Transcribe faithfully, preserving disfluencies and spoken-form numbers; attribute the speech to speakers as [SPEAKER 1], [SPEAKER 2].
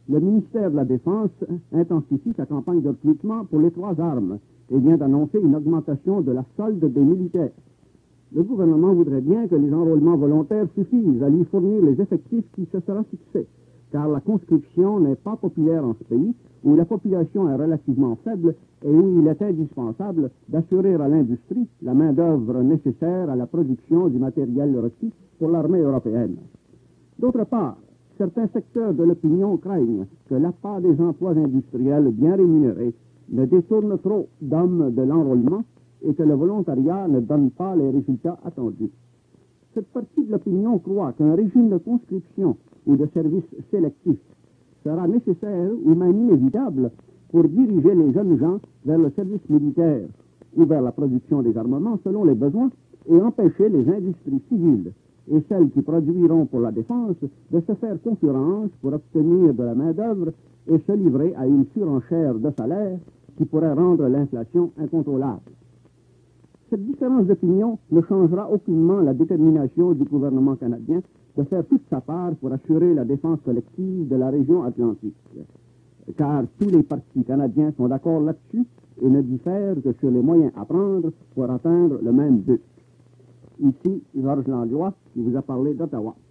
[SPEAKER 1] le ministère de la Défense intensifie sa campagne de recrutement pour les trois armes et vient d'annoncer une augmentation de la solde des militaires. Le gouvernement voudrait bien que les enrôlements volontaires suffisent à lui fournir les effectifs qui se sera fixés, car la conscription n'est pas populaire en ce pays, où la population est relativement faible et où il est indispensable d'assurer à l'industrie la main-d'œuvre nécessaire à la production du matériel requis pour l'armée européenne. D'autre part, certains secteurs de l'opinion craignent que l'appât des emplois industriels bien rémunérés ne détourne trop d'hommes de l'enrôlement et que le volontariat ne donne pas les résultats attendus. Cette partie de l'opinion croit qu'un régime de conscription ou de service sélectif sera nécessaire ou même inévitable pour diriger les jeunes gens vers le service militaire ou vers la production des armements selon les besoins et empêcher les industries civiles et celles qui produiront pour la défense de se faire concurrence pour obtenir de la main-d'œuvre et se livrer à une surenchère de salaires qui pourrait rendre l'inflation incontrôlable. Cette différence d'opinion ne changera aucunement la détermination du gouvernement canadien de faire toute sa part pour assurer la défense collective de la région atlantique. Car tous les partis canadiens sont d'accord là-dessus et ne diffèrent que sur les moyens à prendre pour atteindre le même but. Ici, Georges Langlois, qui vous a parlé d'Ottawa.